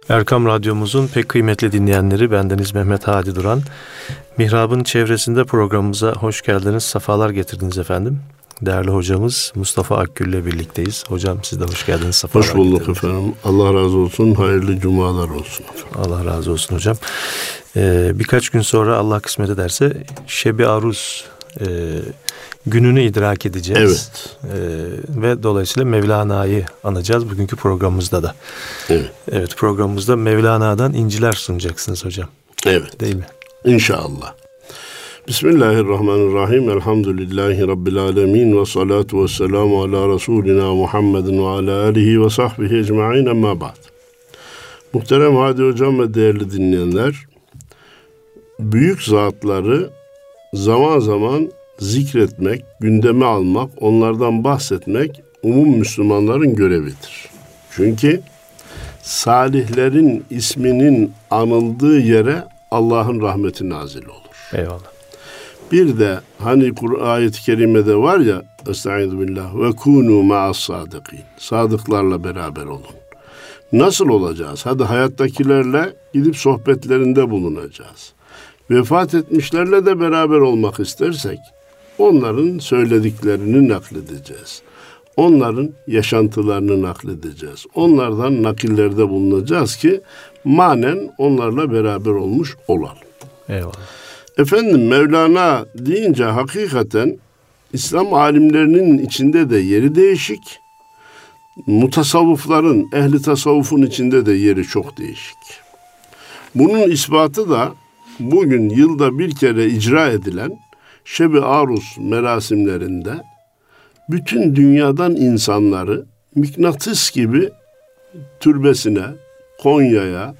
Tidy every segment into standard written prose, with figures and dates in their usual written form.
Erkam Radyomuzun pek kıymetli dinleyenleri, bendeniz Mehmet Hadi Duran. Mihrab'ın çevresinde programımıza hoş geldiniz, sefalar getirdiniz efendim. Değerli hocamız Mustafa Akgül ile birlikteyiz. Hocam siz de hoş geldiniz, sefalar getirdiniz. Hoş bulduk getirdiniz. efendim. Allah razı olsun, hayırlı cumalar olsun. Allah razı olsun hocam. Birkaç gün sonra Allah kısmet ederse Şebi Aruz gününü idrak edeceğiz. Evet. Ve dolayısıyla Mevlana'yı anacağız bugünkü programımızda da. Evet. Evet, programımızda Mevlana'dan inciler sunacaksınız hocam. Evet. Değil mi? İnşallah. Bismillahirrahmanirrahim. Elhamdülillahi Rabbil alemin. Ve salatu ve selamu ala Resulina Muhammedin ve ala alihi ve sahbihi ecma'in, emma ba'd. Muhterem Hadi Hocam ve değerli dinleyenler, büyük zatları zaman zaman zikretmek, gündeme almak, onlardan bahsetmek umum Müslümanların görevidir. Çünkü salihlerin isminin anıldığı yere Allah'ın rahmeti nazil olur. Eyvallah. Bir de hani ayet-i kerimede var ya, Estaizu billah ve kunu ma'as sadıkin. Sadıklarla beraber olun. Nasıl olacağız? Hadi hayattakilerle gidip sohbetlerinde bulunacağız. Vefat etmişlerle de beraber olmak istersek onların söylediklerini nakledeceğiz. Onların yaşantılarını nakledeceğiz. Onlardan nakillerde bulunacağız ki manen onlarla beraber olmuş olalım. Eyvallah. Efendim, Mevlana deyince hakikaten İslam alimlerinin içinde de yeri değişik. Mutasavvıfların, ehli tasavvufun içinde de yeri çok değişik. Bunun ispatı da bugün yılda bir kere icra edilen Şebi Aruz merasimlerinde bütün dünyadan insanları mıknatıs gibi türbesine, Konya'ya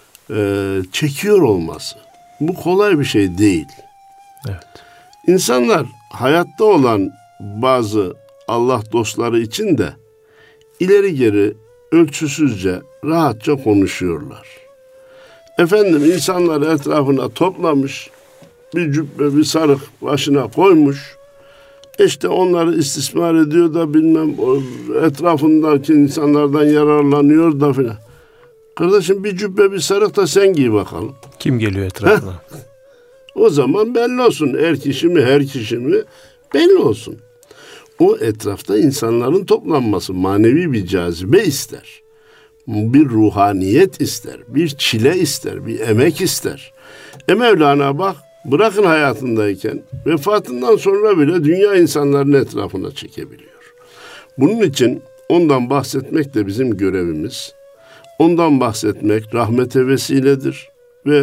çekiyor olması. Bu kolay bir şey değil. Evet. İnsanlar hayatta olan bazı Allah dostları için de ileri geri ölçüsüzce rahatça konuşuyorlar. Efendim, insanları etrafına toplamış, bir cübbe, bir sarık başına koymuş. İşte onları istismar ediyor da bilmem etrafındaki insanlardan yararlanıyor da filan. Kardeşim, bir cübbe, bir sarık da sen giy bakalım. Kim geliyor etrafına? O zaman belli olsun. Her kişi mi belli olsun. O etrafta insanların toplanması manevi bir cazibe ister. Bir ruhaniyet ister. Bir çile ister. Bir emek ister. Mevlana bak, bırakın hayatındayken, vefatından sonra bile dünya insanların etrafına çekebiliyor. Bunun için ondan bahsetmek de bizim görevimiz. Ondan bahsetmek rahmete vesiledir ve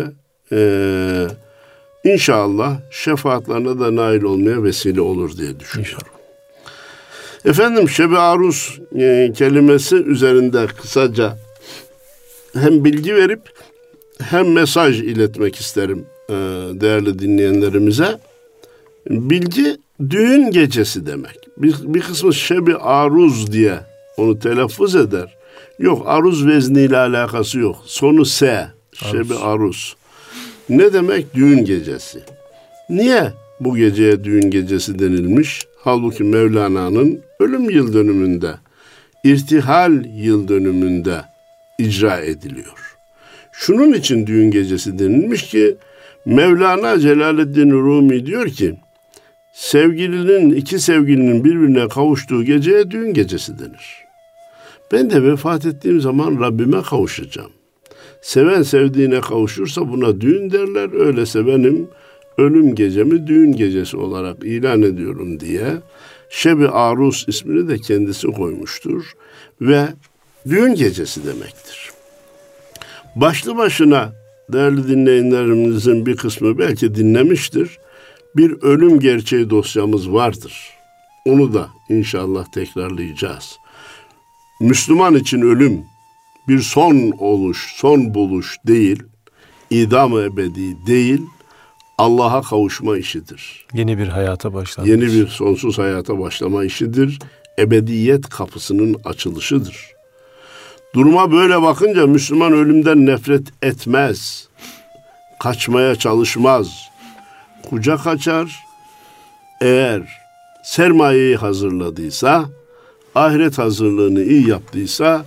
inşallah şefaatlerine de nail olmaya vesile olur diye düşünüyorum. Efendim, Şebi Aruz kelimesi üzerinde kısaca hem bilgi verip hem mesaj iletmek isterim değerli dinleyenlerimize. Bilgi, düğün gecesi demek. Bir kısmı Şebi Aruz diye onu telaffuz eder. Yok, aruz vezniyle alakası yok. Sonu S. Şebi Aruz. Ne demek? Düğün gecesi. Niye bu geceye düğün gecesi denilmiş? Halbuki Mevlana'nın ölüm yıl dönümünde, irtihal yıl dönümünde icra ediliyor. Şunun için düğün gecesi denilmiş ki Mevlana Celaleddin Rumi diyor ki iki sevgilinin birbirine kavuştuğu geceye düğün gecesi denir. Ben de vefat ettiğim zaman Rabbime kavuşacağım. Seven sevdiğine kavuşursa buna düğün derler. Öyleyse benim ölüm gecemi düğün gecesi olarak ilan ediyorum diye Şebi Aruz ismini de kendisi koymuştur ve düğün gecesi demektir. Başlı başına değerli dinleyenlerimizin bir kısmı belki dinlemiştir. Bir ölüm gerçeği dosyamız vardır. Onu da inşallah tekrarlayacağız. Müslüman için ölüm bir son oluş, son buluş değil, idam-ı ebedi değil, Allah'a kavuşma işidir. Yeni bir hayata başlangıç. Yeni bir sonsuz hayata başlama işidir. Ebediyet kapısının açılışıdır. Duruma böyle bakınca Müslüman ölümden nefret etmez. Kaçmaya çalışmaz. Kucak açar. Eğer sermayeyi hazırladıysa, ahiret hazırlığını iyi yaptıysa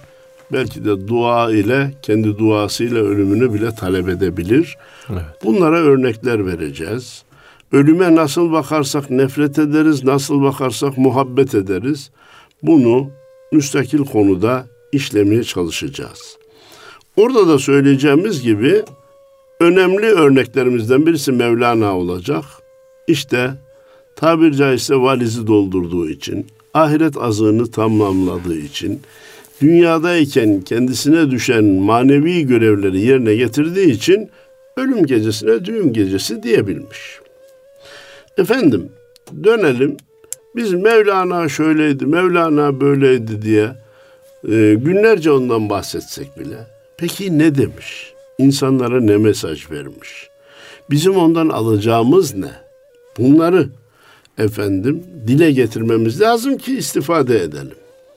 belki de dua ile, kendi duasıyla ölümünü bile talep edebilir. Evet. Bunlara örnekler vereceğiz. Ölüme nasıl bakarsak nefret ederiz, nasıl bakarsak muhabbet ederiz. Bunu müstakil konuda işlemeye çalışacağız. Orada da söyleyeceğimiz gibi önemli örneklerimizden birisi Mevlana olacak. İşte tabiri caizse valizi doldurduğu için, ahiret azığını tamamladığı için, dünyadayken kendisine düşen manevi görevleri yerine getirdiği için ölüm gecesine düğün gecesi diyebilmiş. Efendim, dönelim. Biz Mevlana şöyleydi, Mevlana böyleydi diye günlerce ondan bahsetsek bile. Peki ne demiş? İnsanlara ne mesaj vermiş? Bizim ondan alacağımız ne? Bunları efendim dile getirmemiz lazım ki istifade edelim.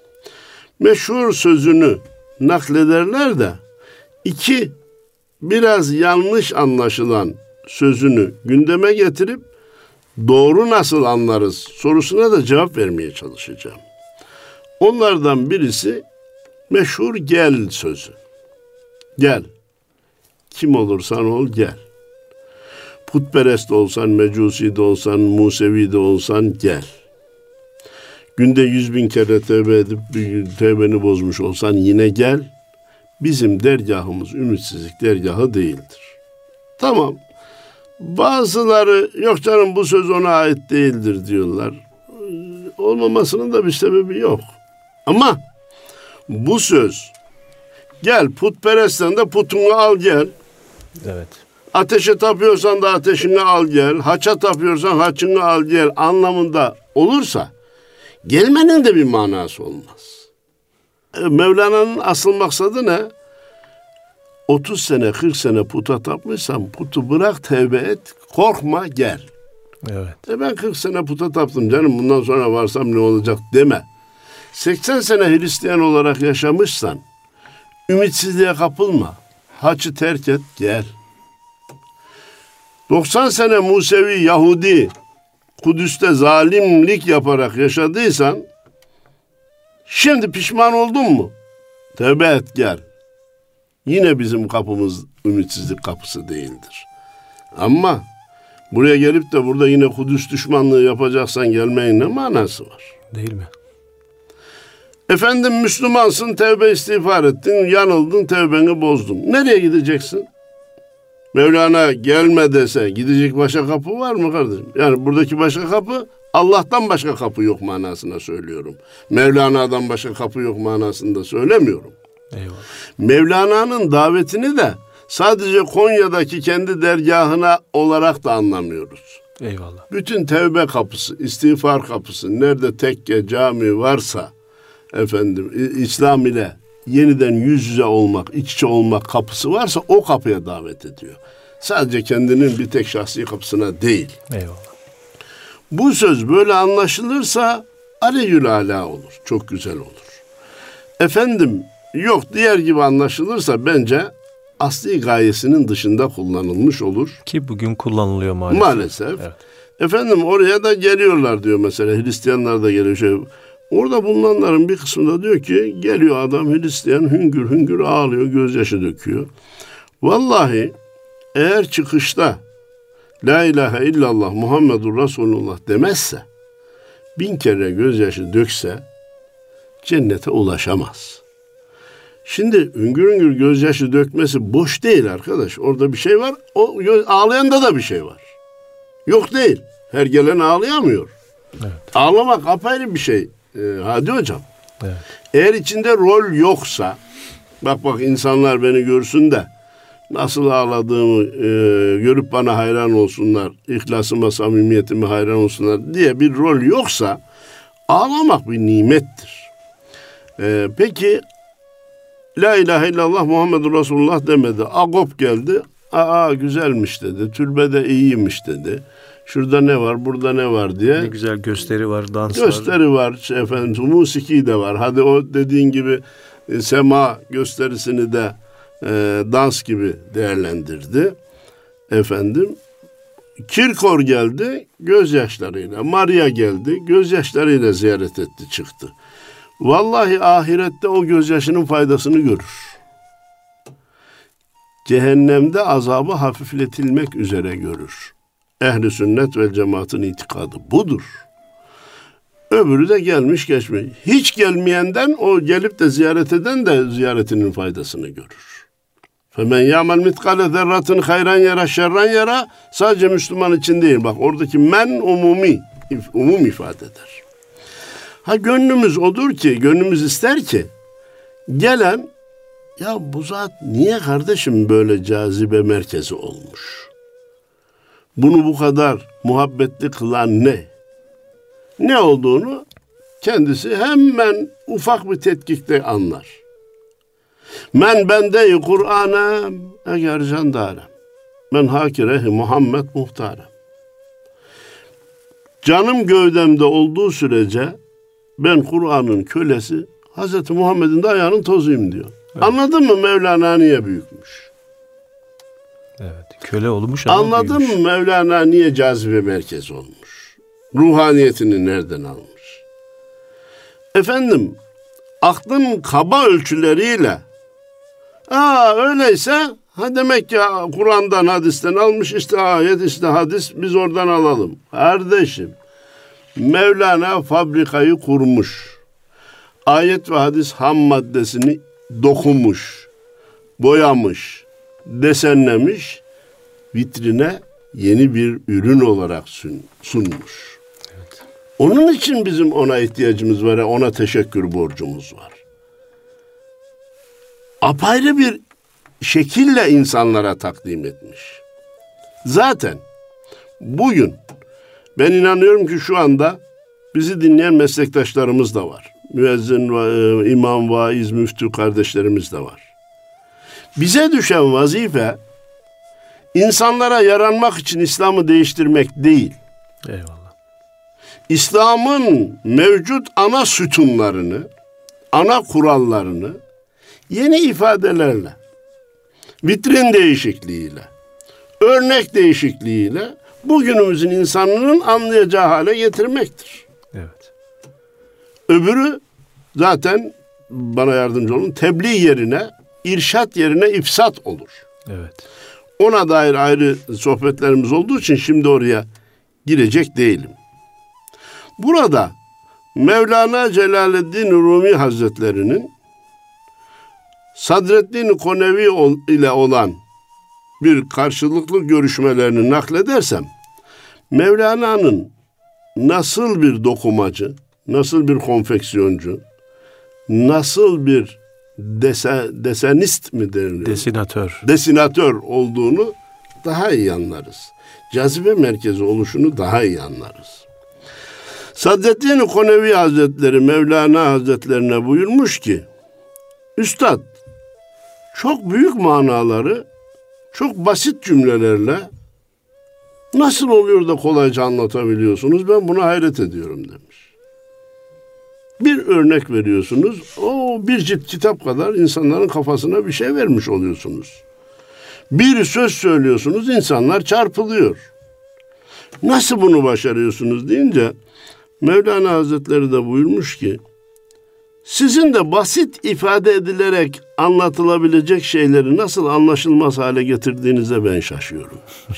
Meşhur sözünü naklederler de iki biraz yanlış anlaşılan sözünü gündeme getirip doğru nasıl anlarız sorusuna da cevap vermeye çalışacağım. Onlardan birisi meşhur gel sözü. Gel. Kim olursan ol gel. Putperest olsan, Mecusi de olsan, Musevi de olsan gel. Günde 100.000 kere tevbe edip tevbeni bozmuş olsan yine gel. Bizim dergahımız ümitsizlik dergahı değildir. Tamam. Bazıları yok canım bu söz ona ait değildir diyorlar. Olmamasının da bir sebebi yok. Ama bu söz gel putperestten de putunu al gel. Evet. Ateşe tapıyorsan da ateşini al gel. Haça tapıyorsan haçını al gel anlamında olursa gelmenin de bir manası olmaz. Mevlana'nın asıl maksadı ne? 30 sene 40 sene puta tapmışsan putu bırak tevbe et korkma gel. Evet. Ben 40 sene puta taptım canım bundan sonra varsam ne olacak deme. 80 sene Hristiyan olarak yaşamışsan ümitsizliğe kapılma. Haçı terk et gel. 90 sene Musevi Yahudi Kudüs'te zalimlik yaparak yaşadıysan şimdi pişman oldun mu? Tevbe et gel. Yine bizim kapımız ümitsizlik kapısı değildir. Ama buraya gelip de burada yine Kudüs düşmanlığı yapacaksan gelmeyin ne manası var? Değil mi? Efendim Müslümansın, tevbe istiğfar ettin, yanıldın, tevbeni bozdun. Nereye gideceksin? Mevlana gelme dese gidecek başka kapı var mı kardeşim? Yani buradaki başka kapı Allah'tan başka kapı yok manasına söylüyorum. Mevlana'dan başka kapı yok manasında söylemiyorum. Eyvallah. Mevlana'nın davetini de sadece Konya'daki kendi dergahına olarak da anlamıyoruz. Eyvallah. Bütün tevbe kapısı, istiğfar kapısı, nerede tekke, cami varsa efendim İslam ile yeniden yüz yüze olmak, iç içe olmak kapısı varsa o kapıya davet ediyor. Sadece kendinin bir tek şahsi kapısına değil. Eyvallah. Bu söz böyle anlaşılırsa aleyhül ala olur. Çok güzel olur. Efendim yok diğer gibi anlaşılırsa bence asli gayesinin dışında kullanılmış olur. Ki bugün kullanılıyor maalesef. Maalesef. Evet. Efendim oraya da geliyorlar diyor mesela. Hristiyanlar da geliyor. Orada bulunanların bir kısmında diyor ki geliyor adam Hristiyan hüngür hüngür ağlıyor, gözyaşı döküyor. Vallahi eğer çıkışta La ilahe illallah Muhammedur Resulullah demezse 1000 kere gözyaşı dökse cennete ulaşamaz. Şimdi hüngür hüngür gözyaşı dökmesi boş değil arkadaş. Orada bir şey var. O ağlayanda da bir şey var. Yok değil. Her gelen ağlayamıyor. Evet. Ağlamak apayrı bir şey. Hadi hocam. Evet. Eğer içinde rol yoksa bak insanlar beni görsün de nasıl ağladığımı görüp bana hayran olsunlar, ihlasıma, samimiyetime hayran olsunlar diye bir rol yoksa ağlamak bir nimettir. Peki La ilahe illallah Muhammedur Resulullah demedi. Agop geldi. Güzelmiş dedi. Türbede iyiymiş dedi. Şurada ne var, burada ne var diye. Ne güzel gösteri var, dans var. Gösteri var, efendim, musiki de var. Hadi o dediğin gibi sema gösterisini de dans gibi değerlendirdi. Efendim, Kirkor geldi gözyaşlarıyla. Maria geldi gözyaşlarıyla ziyaret etti çıktı. Vallahi ahirette o gözyaşının faydasını görür. Cehennemde azabı hafifletilmek üzere görür. Ehli sünnet vel cemaatın itikadı budur. Öbürü de gelmiş geçmiş. Hiç gelmeyenden, o gelip de ziyaret eden de ziyaretinin faydasını görür. فَمَنْ يَعْمَلْ مِثْقَالَ ذَرَّةٍ خَيْرًا يَرَى شَرًّا يَرَى. Sadece Müslüman için değil. Bak oradaki men umum ifade eder. Gönlümüz odur ki, gönlümüz ister ki gelen, ya bu zat niye kardeşim böyle cazibe merkezi olmuş? Bunu bu kadar muhabbetli kılan ne? Ne olduğunu kendisi hemen ufak bir tetkikte anlar. Men bende-i Kur'anem eğer candarem. Men hakirehi Muhammed muhtarem. Canım gövdemde olduğu sürece ben Kur'an'ın kölesi, Hazreti Muhammed'in de ayağının tozuyum diyor. Evet. Anladın mı Mevlana niye büyükmüş? Evet, köle olmuş ama anladın büyümüş. mı Mevlana niye cazibe merkezi olmuş? Ruhaniyetini nereden almış? Efendim, aklın kaba ölçüleriyle öyleyse demek ki Kur'an'dan, hadisten almış, işte ayet, işte hadis, biz oradan alalım. Kardeşim, Mevlana fabrikayı kurmuş. Ayet ve hadis ham maddesini dokumuş, boyamış, desenlemiş, vitrine yeni bir ürün olarak sunmuş. Evet. Onun için bizim ona ihtiyacımız var, ona teşekkür borcumuz var. Apayrı bir şekille insanlara takdim etmiş. Zaten bugün ben inanıyorum ki şu anda bizi dinleyen meslektaşlarımız da var. Müezzin, imam, vaiz, müftü kardeşlerimiz de var. Bize düşen vazife insanlara yaranmak için İslam'ı değiştirmek değil. Eyvallah. İslam'ın mevcut ana sütunlarını, ana kurallarını yeni ifadelerle, vitrin değişikliğiyle, örnek değişikliğiyle bugünümüzün insanının anlayacağı hale getirmektir. Evet. Öbürü zaten bana yardımcı olun, tebliğ yerine, irşat yerine ifsat olur. Evet. Ona dair ayrı sohbetlerimiz olduğu için şimdi oraya girecek değilim. Burada Mevlana Celaleddin Rumi Hazretleri'nin Sadreddin Konevi ile olan bir karşılıklı görüşmelerini nakledersem, Mevlana'nın nasıl bir dokumacı, nasıl bir konfeksiyoncu, nasıl bir desenist mi deniliyor? Desinatör olduğunu daha iyi anlarız. Cazibe merkezi oluşunu daha iyi anlarız. Sadreddin Konevi Hazretleri Mevlana Hazretlerine buyurmuş ki, Üstad, çok büyük manaları çok basit cümlelerle nasıl oluyor da kolayca anlatabiliyorsunuz? Ben buna hayret ediyorum demiş. Bir örnek veriyorsunuz, o bir cilt kitap kadar insanların kafasına bir şey vermiş oluyorsunuz. Bir söz söylüyorsunuz, insanlar çarpılıyor. Nasıl bunu başarıyorsunuz deyince Mevlana Hazretleri de buyurmuş ki, sizin de basit ifade edilerek anlatılabilecek şeyleri nasıl anlaşılmaz hale getirdiğinize ben şaşıyorum.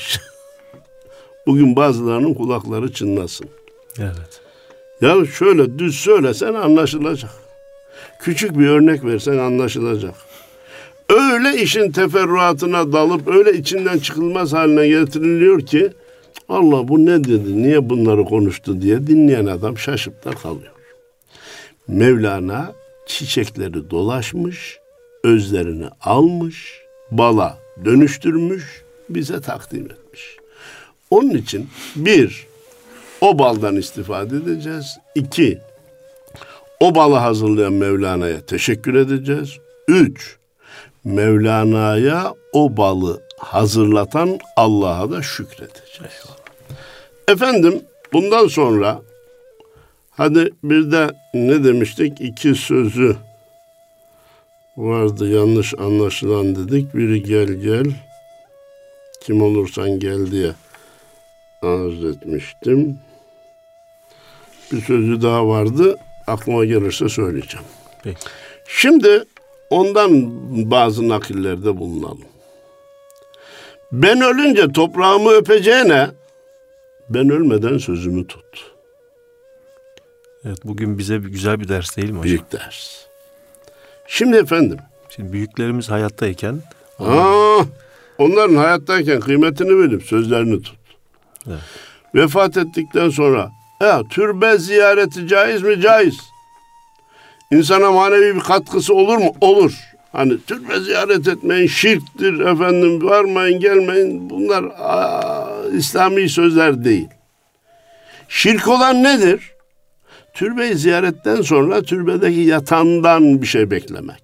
Bugün bazılarının kulakları çınlasın. Evet. Ya şöyle düz söylesen anlaşılacak. Küçük bir örnek versen anlaşılacak. Öyle işin teferruatına dalıp öyle içinden çıkılmaz haline getiriliyor ki Allah bu ne dedi, niye bunları konuştu diye dinleyen adam şaşıp da kalıyor. Mevlana çiçekleri dolaşmış, özlerini almış, bala dönüştürmüş, bize takdim etmiş. Onun için bir, o baldan istifade edeceğiz. İki, o balı hazırlayan Mevlana'ya teşekkür edeceğiz. Üç, Mevlana'ya o balı hazırlatan Allah'a da şükredeceğiz. Efendim, bundan sonra hadi bir de ne demiştik? 2 sözü vardı, yanlış anlaşılan dedik. Biri gel, kim olursan gel diye arz etmiştim. Bir sözü daha vardı. aklıma gelirse söyleyeceğim. Peki. Şimdi ondan bazı nakillerde bulunalım. Ben ölünce toprağımı öpeceğine ben ölmeden sözümü tut. Evet, bugün bize güzel bir ders değil mi hocam? Büyük ders. Şimdi efendim. Şimdi büyüklerimiz hayattayken onların hayattayken kıymetini bilip sözlerini tut. Evet. Vefat ettikten sonra türbe ziyareti caiz mi? Caiz. İnsana manevi bir katkısı olur mu? Olur. Hani türbe ziyaret etmeyin, şirktir efendim, varmayın, gelmeyin. Bunlar İslami sözler değil. Şirk olan nedir? Türbeyi ziyaretten sonra türbedeki yatandan bir şey beklemek.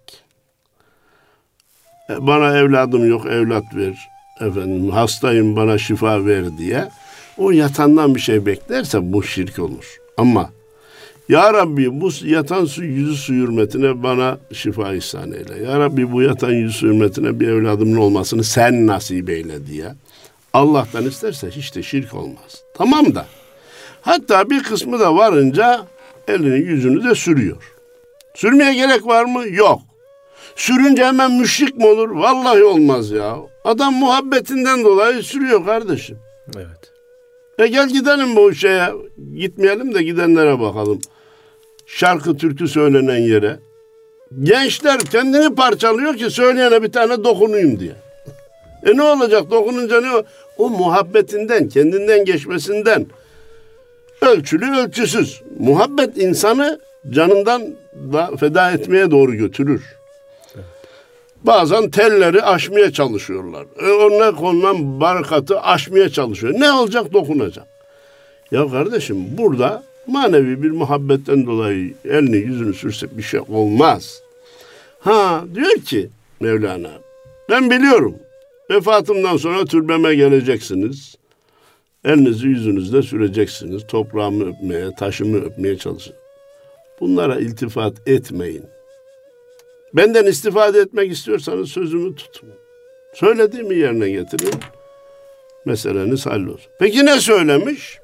Bana evladım yok, evlat ver. Efendim hastayım, bana şifa ver diye. O yatandan bir şey beklerse bu şirk olur. Ama Ya Rabbi bu yatan yüzü su hürmetine bana şifa ihsan eyle. Ya Rabbi bu yatan yüzü su hürmetine bir evladımın olmasını sen nasip eyle diye. Allah'tan isterse hiç de şirk olmaz. Tamam da. Hatta bir kısmı da varınca elini yüzünü de sürüyor. Sürmeye gerek var mı? Yok. Sürünce hemen müşrik mi olur? Vallahi olmaz ya. Adam muhabbetinden dolayı sürüyor kardeşim. Evet. Gel gidelim bu şeye. Gitmeyelim de gidenlere bakalım. Şarkı türkü söylenen yere. Gençler kendini parçalıyor ki söyleyene bir tane dokunayım diye. Ne olacak dokununca ne o? O muhabbetinden, kendinden geçmesinden. Ölçülü ölçüsüz. Muhabbet insanı canından da feda etmeye doğru götürür. Evet. Bazen telleri aşmaya çalışıyorlar. Onunla konulan barakatı aşmaya çalışıyor. Ne olacak? Dokunacak. Ya kardeşim burada manevi bir muhabbetten dolayı elini yüzünü sürsek bir şey olmaz. Diyor ki Mevlana, ben biliyorum vefatımdan sonra türbeme geleceksiniz. Elinizi yüzünüzde süreceksiniz. Toprağımı öpmeye, taşımı öpmeye çalışın. Bunlara iltifat etmeyin. Benden istifade etmek istiyorsanız sözümü tutun. Söylediğimi yerine getirin. Meseleniz hallolsun. Peki ne söylemiş?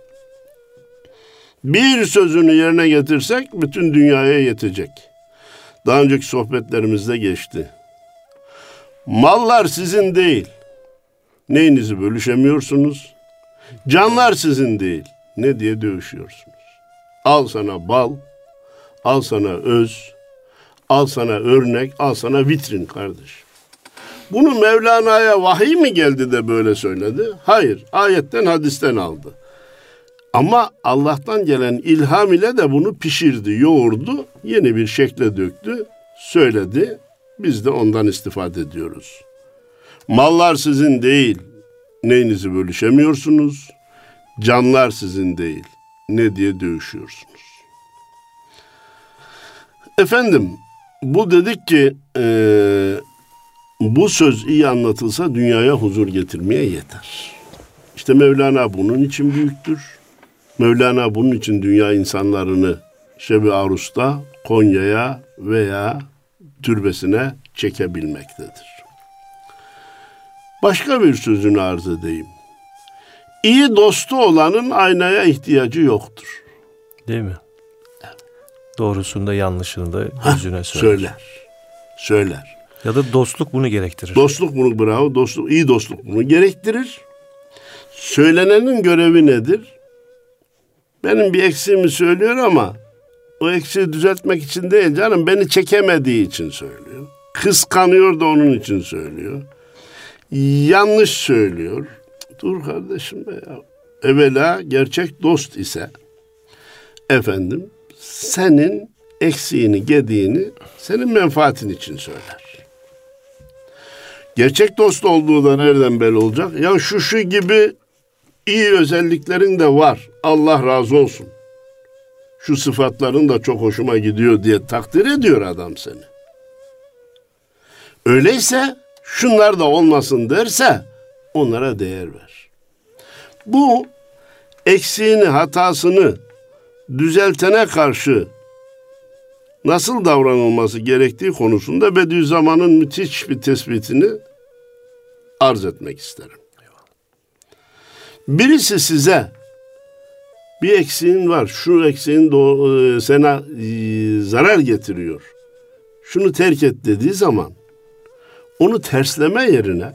Bir sözünü yerine getirsek bütün dünyaya yetecek. Daha önceki sohbetlerimizde geçti. Mallar sizin değil. Neyinizi bölüşemiyorsunuz? Canlar sizin değil. Ne diye dövüşüyorsunuz? Al sana bal, al sana öz, al sana örnek, al sana vitrin kardeş. Bunu Mevlana'ya vahiy mi geldi de böyle söyledi? Hayır, ayetten hadisten aldı. Ama Allah'tan gelen ilham ile de bunu pişirdi, yoğurdu, yeni bir şekle döktü, söyledi. Biz de ondan istifade ediyoruz. Mallar sizin değil, neyinizi bölüşemiyorsunuz? Canlar sizin değil, ne diye dövüşüyorsunuz? Efendim, bu dedik ki bu söz iyi anlatılsa dünyaya huzur getirmeye yeter. İşte Mevlana bunun için büyüktür. Mevlana bunun için dünya insanlarını Şebi Arus'ta Konya'ya veya türbesine çekebilmektedir. Başka bir sözünü arz edeyim. İyi dostu olanın aynaya ihtiyacı yoktur. Değil mi? Doğrusunda yanlışını da yüzüne söyler. Ya da dostluk bunu gerektirir. Dostluk bunu iyi dostluk bunu gerektirir. Söylenenin görevi nedir? Benim bir eksiğimi söylüyor ama o eksiği düzeltmek için değil canım, beni çekemediği için söylüyor. Kıskanıyor da onun için söylüyor. Yanlış söylüyor. Dur kardeşim be ya. Evvela gerçek dost ise efendim senin eksiğini, gediğini senin menfaatin için söyler. Gerçek dost olduğu da nereden belli olacak? Ya şu gibi iyi özelliklerin de var. Allah razı olsun. Şu sıfatların da çok hoşuma gidiyor diye takdir ediyor adam seni. Öyleyse şunlar da olmasın derse onlara değer ver. Bu eksiğini, hatasını düzeltene karşı nasıl davranılması gerektiği konusunda Bediüzzaman'ın müthiş bir tespitini arz etmek isterim. Birisi size bir eksiğin var. Şu eksiğin sana zarar getiriyor. Şunu terk et dediği zaman onu tersleme yerine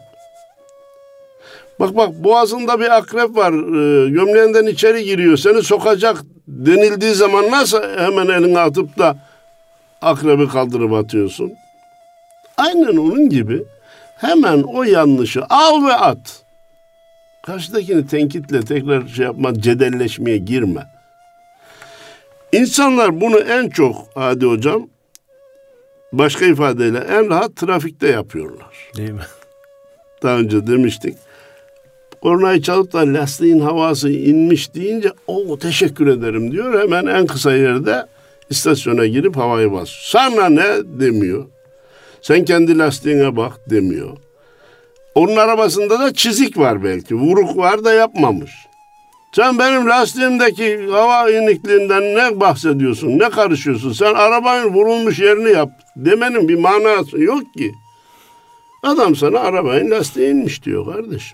bak boğazında bir akrep var, gömleğinden içeri giriyor, seni sokacak denildiği zaman nasıl hemen elini atıp da akrebi kaldırıp atıyorsun? Aynen onun gibi hemen o yanlışı al ve at. Karşıdakini tenkitle tekrar cedelleşmeye girme. İnsanlar bunu en çok Hadi Hocam, başka ifadeyle en rahat trafikte yapıyorlar. Değil mi? Daha önce demiştik. Kornayı çalıp da lastiğin havası inmiş deyince teşekkür ederim diyor. Hemen en kısa yerde istasyona girip havayı bas. Sana ne demiyor. Sen kendi lastiğine bak demiyor. Onun arabasında da çizik var belki. Vuruk var da yapmamış. Sen benim lastiğimdeki hava inikliğinden ne bahsediyorsun? Ne karışıyorsun? Sen arabanın vurulmuş yerini yap demenin bir manası yok ki. Adam sana arabanın lastiği inmiş diyor kardeşim.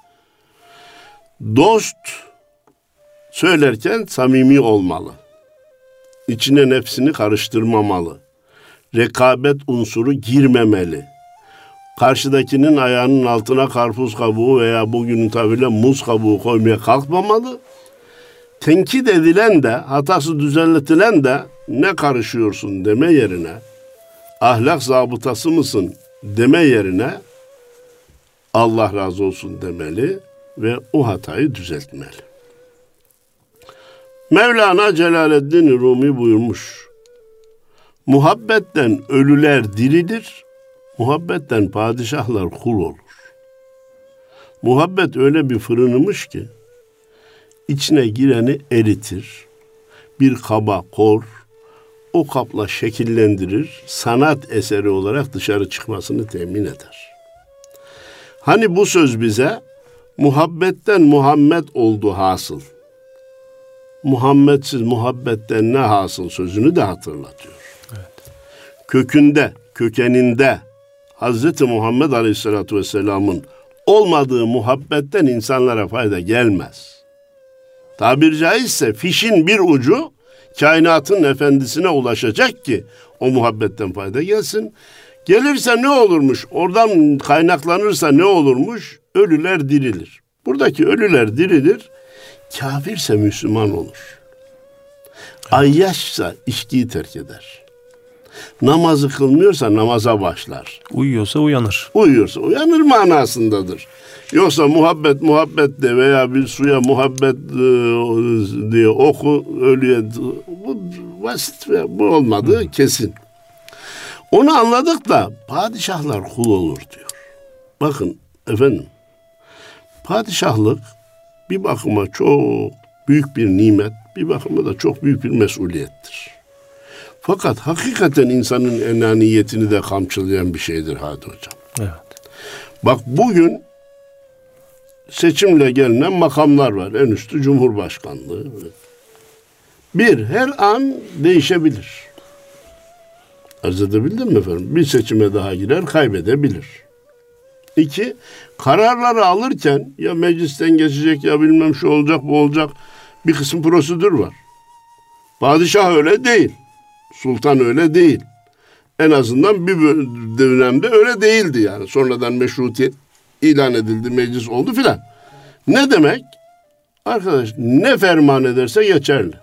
Dost söylerken samimi olmalı. İçine nefsini karıştırmamalı. Rekabet unsuru girmemeli. Karşıdakinin ayağının altına karpuz kabuğu veya bugünün tabiriyle muz kabuğu koymaya kalkmamalı. Tenkit edilen de, hatası düzeltilen de ne karışıyorsun deme yerine, ahlak zabıtası mısın deme yerine Allah razı olsun demeli ve o hatayı düzeltmeli. Mevlana Celaleddin Rumi buyurmuş, muhabbetten ölüler dirilir, muhabbetten padişahlar kul olur. Muhabbet öyle bir fırınımış ki, içine gireni eritir, bir kaba kor, o kapla şekillendirir, sanat eseri olarak dışarı çıkmasını temin eder. Hani bu söz bize, muhabbetten Muhammed oldu hasıl. Muhammedsiz muhabbetten ne hasıl sözünü de hatırlatıyor. Evet. Kökeninde Hz. Muhammed Aleyhisselatü Vesselam'ın olmadığı muhabbetten insanlara fayda gelmez. Tabiri caizse fişin bir ucu kainatın efendisine ulaşacak ki o muhabbetten fayda gelsin. Gelirse ne olurmuş? Oradan kaynaklanırsa ne olurmuş? Ölüler dirilir. Buradaki ölüler dirilir, kafirse Müslüman olur. Ayyaşsa içkiyi terk eder. Namazı kılmıyorsa namaza başlar. Uyuyorsa uyanır. Uyuyorsa uyanır manasındadır. Yoksa muhabbet de veya bir suya muhabbet diye oku ölüye, bu basit ve bu olmadığı kesin. Onu anladık da padişahlar kul olur diyor. Bakın efendim, padişahlık bir bakıma çok büyük bir nimet, bir bakıma da çok büyük bir mesuliyettir. Fakat hakikaten insanın enaniyetini de kamçılayan bir şeydir Hadi Hocam. Evet. Bak bugün seçimle gelinen makamlar var. En üstü Cumhurbaşkanlığı. Her an değişebilir. Arz edebildim mi efendim? Bir seçime daha girer, kaybedebilir. 2, kararları alırken ya meclisten geçecek ya bilmem şu olacak bu olacak, bir kısım prosedür var. Padişah öyle değil. Sultan öyle değil. En azından bir dönemde öyle değildi yani. Sonradan meşrutiyet ilan edildi, meclis oldu filan. Ne demek? Arkadaş ne ferman ederse geçerli.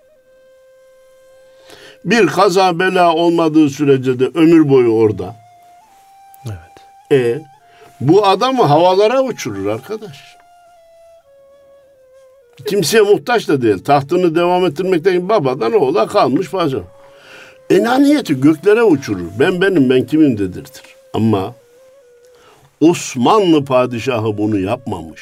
Bir kaza bela olmadığı sürece de ömür boyu orada. Evet. Bu adamı havalara uçurur arkadaş. Kimseye muhtaç da değil. Tahtını devam ettirmekten babadan oğula kalmış fazla. Enaniyeti göklere uçurur. Ben kimim dedirtir. Ama Osmanlı padişahı bunu yapmamış.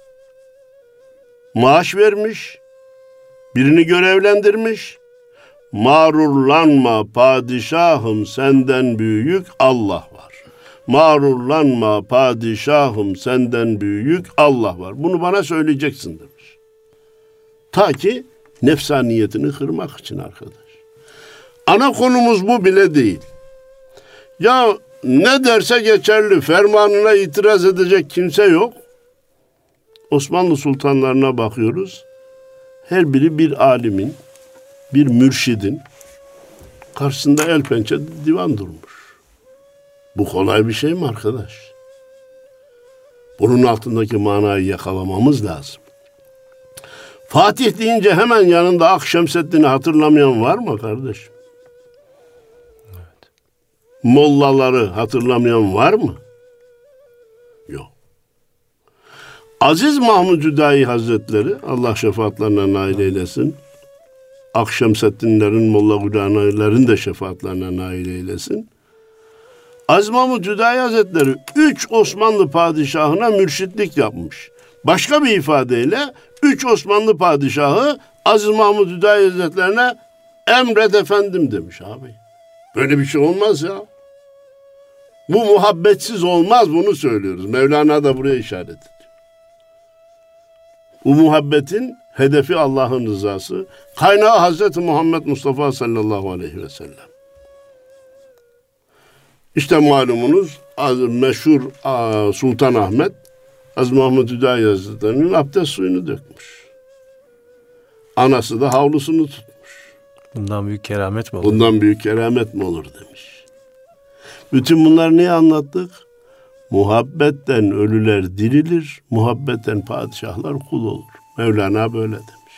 Maaş vermiş, birini görevlendirmiş. Mağrurlanma padişahım, senden büyük Allah var. Mağrurlanma padişahım, senden büyük Allah var. Bunu bana söyleyeceksin demiş. Ta ki nefsaniyetini kırmak için arkadaş. Ana konumuz bu bile değil. Ya ne derse geçerli, fermanına itiraz edecek kimse yok. Osmanlı sultanlarına bakıyoruz. her biri bir alimin, bir mürşidin karşısında el pençe divan durmuş. Bu kolay bir şey mi arkadaş? Bunun altındaki manayı yakalamamız lazım. Fatih deyince hemen yanında Akşemseddin'i hatırlamayan var mı kardeşim? Evet. Mollaları hatırlamayan var mı? Yok. Aziz Mahmud Hüdayi Hazretleri, Allah şefaatlerine nail eylesin. Akşemseddinlerin, Molla Gülanilerin de şefaatlerine nail eylesin. Aziz Mahmud Hüdayi Hazretleri 3 Osmanlı padişahına mürşitlik yapmış. Başka bir ifadeyle 3 Osmanlı padişahı Aziz Mahmud Hüdayi Hazretlerine emret efendim demiş abi. Böyle bir şey olmaz ya. Bu muhabbetsiz olmaz, bunu söylüyoruz. Mevlana da buraya işaret ediyor. Bu muhabbetin hedefi Allah'ın rızası. Kaynağı Hazreti Muhammed Mustafa sallallahu aleyhi ve sellem. İşte malumunuz meşhur Sultan Ahmet Aziz Mahmud Hüdayi Hazretleri'nin abdest suyunu dökmüş. Anası da havlusunu tutmuş. Bundan büyük keramet mi olur? Bundan büyük keramet mi olur demiş. Bütün bunları niye anlattık? Muhabbetten ölüler dirilir, muhabbetten padişahlar kul olur. Mevlana böyle demiş.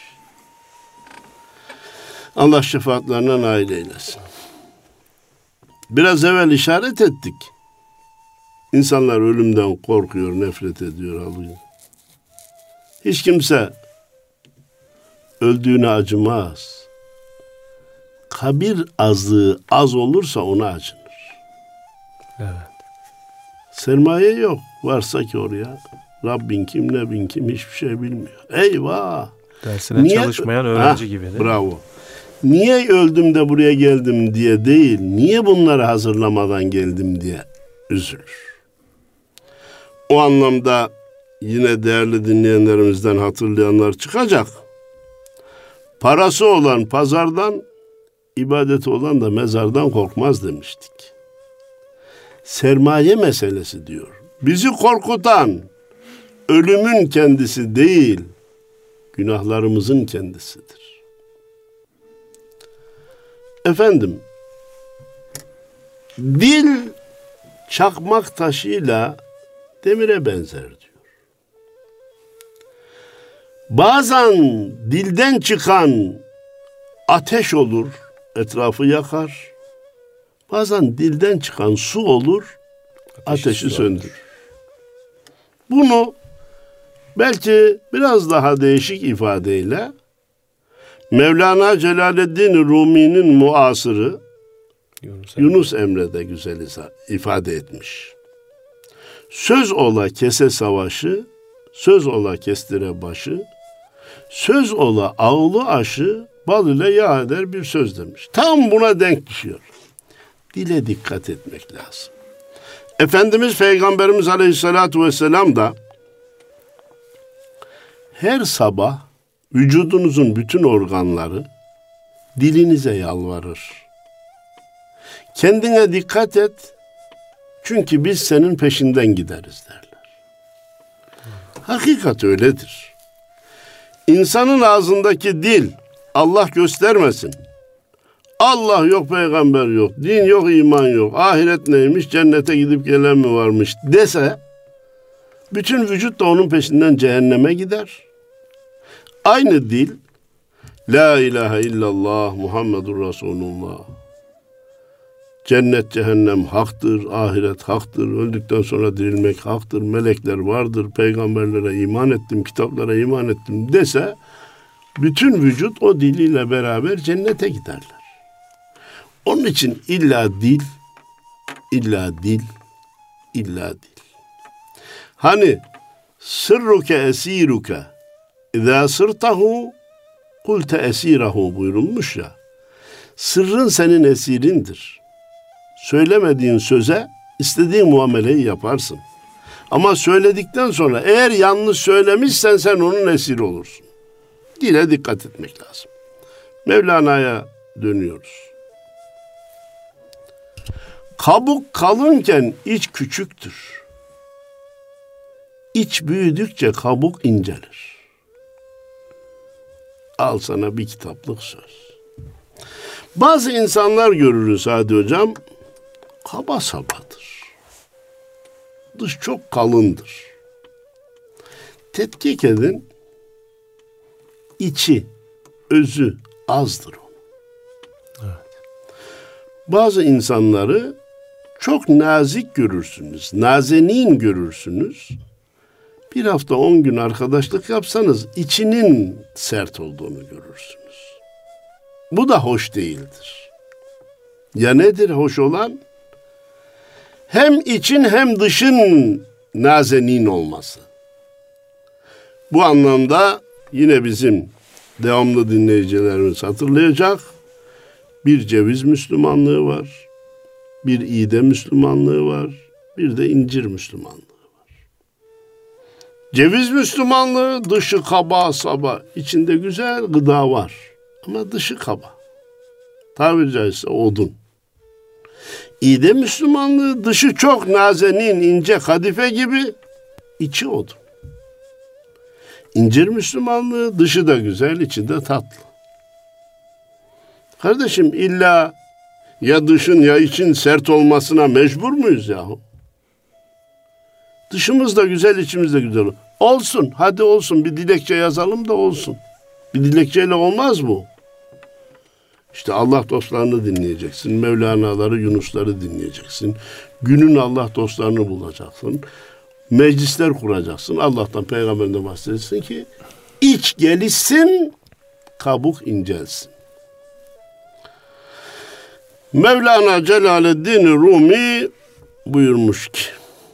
Allah şefaatlerine nail eylesin. Biraz evvel işaret ettik. İnsanlar ölümden korkuyor, nefret ediyor, alıyor. Hiç kimse öldüğüne acımaz. Kabir azlığı az olursa ona acınır. Evet. Sermaye yok. Varsa ki oraya Rabbin kim, Nebin kim hiçbir şey bilmiyor. Eyvah! Dersine çalışmayan öğrenci gibi değil mi? Bravo. Niye öldüm de buraya geldim diye değil, niye bunları hazırlamadan geldim diye üzülür. O anlamda yine değerli dinleyenlerimizden hatırlayanlar çıkacak. Parası olan pazardan, ibadeti olan da mezardan korkmaz demiştik. Sermaye meselesi diyor. Bizi korkutan ölümün kendisi değil, günahlarımızın kendisidir. Efendim, dil çakmak taşıyla demire benzer diyor. Bazen dilden çıkan ateş olur, etrafı yakar. Bazen dilden çıkan su olur, ateşi söndürür. Bunu belki biraz daha değişik ifadeyle Mevlana Celaleddin Rumi'nin muasırı Yunus Emre de güzel ifade etmiş. Söz ola kese savaşı, söz ola kestire başı, söz ola ağlı aşı, bal ile yağ eder bir söz demiş. Tam buna denk düşüyor. Dile dikkat etmek lazım. Efendimiz Peygamberimiz Aleyhisselatü Vesselam da her sabah vücudunuzun bütün organları dilinize yalvarır. Kendine dikkat et, çünkü biz senin peşinden gideriz derler. Hakikat öyledir. İnsanın ağzındaki dil, Allah göstermesin, Allah yok, peygamber yok, din yok, iman yok, ahiret neymiş, cennete gidip gelen mi varmış dese, bütün vücut da onun peşinden cehenneme gider. Aynı dil, La ilahe illallah Muhammedur Resulullah, cennet cehennem haktır, ahiret haktır, öldükten sonra dirilmek haktır, melekler vardır, peygamberlere iman ettim, kitaplara iman ettim dese, bütün vücut o diliyle beraber cennete giderler. Onun için illa dil, illa dil, illa dil. Hani sırruke esiruke İzâ sırtahu kulte esirahu buyurulmuş ya. Sırrın senin esirindir. Söylemediğin söze istediğin muameleyi yaparsın. Ama söyledikten sonra eğer yanlış söylemişsen sen onun esiri olursun. Dile dikkat etmek lazım. Mevlana'ya dönüyoruz. Kabuk kalınken iç küçüktür. İç büyüdükçe kabuk incelir. Al sana bir kitaplık söz. Bazı insanlar görürüz Hadi Hocam, kaba sabadır. Dış çok kalındır. Tetkik edin, içi, özü azdır o. Evet. Bazı insanları çok nazik görürsünüz, nazenin görürsünüz. Bir hafta 10 gün arkadaşlık yapsanız içinin sert olduğunu görürsünüz. Bu da hoş değildir. Ya nedir hoş olan? Hem için hem dışın nazenin olması. Bu anlamda yine bizim devamlı dinleyicilerimiz hatırlayacak, bir ceviz Müslümanlığı var, bir iğde Müslümanlığı var, bir de incir Müslümanlığı var. Ceviz Müslümanlığı dışı kaba saba, içinde güzel gıda var ama dışı kaba. Tabiri caizse odun. İğde Müslümanlığı dışı çok nazenin, ince kadife gibi, içi odun. İncir Müslümanlığı dışı da güzel, içi de tatlı. Kardeşim illa ya dışın ya için sert olmasına mecbur muyuz yahu? Dışımız da güzel, içimiz de güzel. Olsun, hadi olsun, bir dilekçe yazalım da olsun. Bir dilekçeyle olmaz bu. İşte Allah dostlarını dinleyeceksin, Mevlana'ları, Yunus'ları dinleyeceksin. Günün Allah dostlarını bulacaksın. Meclisler kuracaksın. Allah'tan, Peygamber'den bahsedeceksin ki iç gelişsin, kabuk incelsin. Mevlana Celaleddin Rumi buyurmuş ki,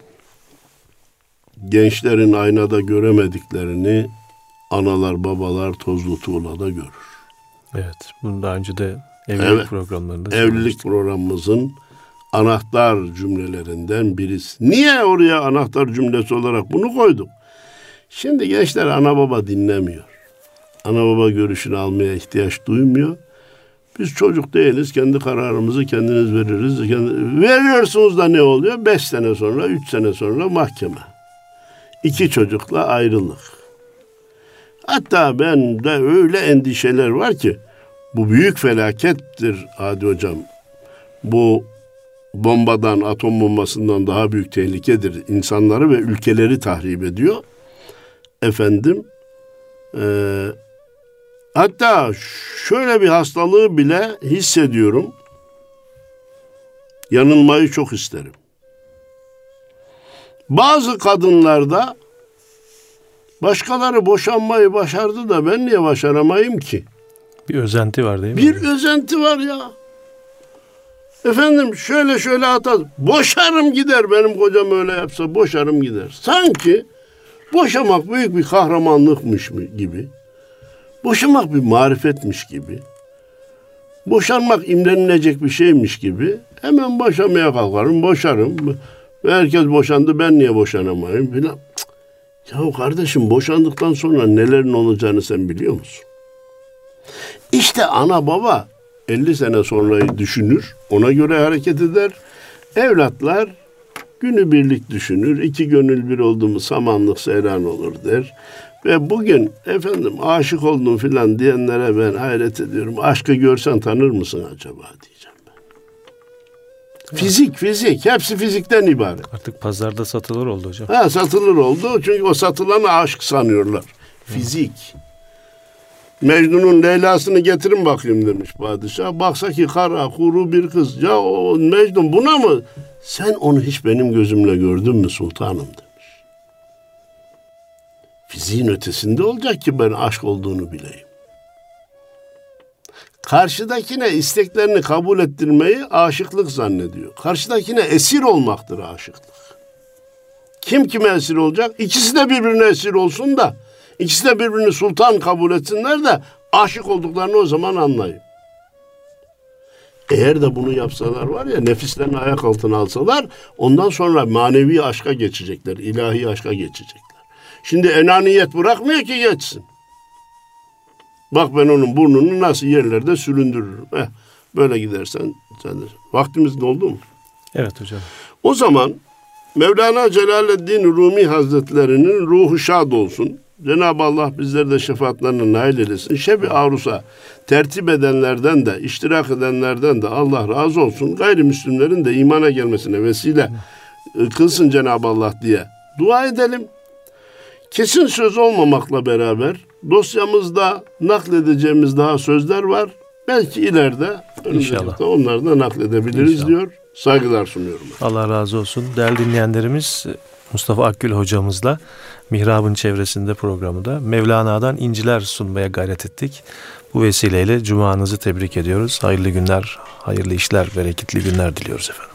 gençlerin aynada göremediklerini analar babalar tozlu tuğlada görür. Evet, bunu daha önce de evlilik programlarında evlilik programımızın anahtar cümlelerinden birisi. Niye oraya anahtar cümlesi olarak bunu koyduk? Şimdi gençler ana baba dinlemiyor. Ana baba görüşünü almaya ihtiyaç duymuyor. Biz çocuk değiliz, kendi kararımızı kendiniz veririz. Veriyorsunuz da ne oluyor? 5 sene sonra, 3 sene sonra mahkeme. 2 çocukla ayrılık. Hatta bende öyle endişeler var ki, bu büyük felakettir Hadi Hocam. Bu bombadan, atom bombasından daha büyük tehlikedir. İnsanları ve ülkeleri tahrip ediyor. Hatta şöyle bir hastalığı bile hissediyorum. Yanılmayı çok isterim. Bazı kadınlarda başkaları boşanmayı başardı da ben niye başaramayayım ki? Bir özenti var değil mi? Bir özenti var ya. Efendim şöyle atar. Boşarım gider, benim kocam öyle yapsa boşarım gider. Sanki boşamak büyük bir kahramanlıkmış gibi. Boşamak bir marifetmiş gibi. Boşanmak imrenilecek bir şeymiş gibi. Hemen boşamaya kalkarım, boşarım. Herkes boşandı, ben niye boşanamayayım filan. Ya kardeşim, boşandıktan sonra nelerin olacağını sen biliyor musun? İşte ana baba 50 sene sonrayı düşünür, ona göre hareket eder. Evlatlar günübirlik düşünür, 2 gönül bir oldu mu samanlık seyran olur der. Ve bugün efendim aşık oldum filan diyenlere ben hayret ediyorum. Aşkı görsen tanır mısın acaba diyeceğim ben. Fizik, hepsi fizikten ibaret. Artık pazarda satılır oldu hocam. Satılır oldu çünkü o satılanı aşk sanıyorlar. Fizik. Mecnun'un Leyla'sını getirin bakayım demiş padişah. Baksa ki kara kuru bir kız. Ya o Mecnun buna mı? Sen onu hiç benim gözümle gördün mü sultanım demiş. Fiziğin ötesinde olacak ki ben aşk olduğunu bileyim. Karşıdakine isteklerini kabul ettirmeyi aşıklık zannediyor. Karşıdakine esir olmaktır aşıklık. Kim kime esir olacak? İkisi de birbirine esir olsun da, İkisi de birbirini sultan kabul etsinler de aşık olduklarını o zaman anlayın. Eğer de bunu yapsalar var ya, nefislerini ayak altına alsalar, ondan sonra manevi aşka geçecekler, ilahi aşka geçecekler. Şimdi enaniyet bırakmıyor ki geçsin. Bak ben onun burnunu nasıl yerlerde süründürürüm. Böyle gidersen sen de. Vaktimiz doldu mu? Evet hocam. O zaman Mevlana Celaleddin Rumi Hazretleri'nin ruhu şad olsun. Cenab-ı Allah bizleri de şefaatlerine nail eylesin. Şebi Arus'a tertip edenlerden de, iştirak edenlerden de Allah razı olsun. Gayrimüslimlerin de imana gelmesine vesile kılsın Cenab-ı Allah diye dua edelim. Kesin söz olmamakla beraber dosyamızda nakledeceğimiz daha sözler var. Belki ileride önümüzde onları da nakledebiliriz İnşallah. Diyor. Saygılar sunuyorum. Allah razı olsun. Değerli dinleyenlerimiz, Mustafa Akgül hocamızla Mihrab'ın çevresinde programında Mevlana'dan inciler sunmaya gayret ettik. Bu vesileyle cumanızı tebrik ediyoruz. Hayırlı günler, hayırlı işler, bereketli günler diliyoruz efendim.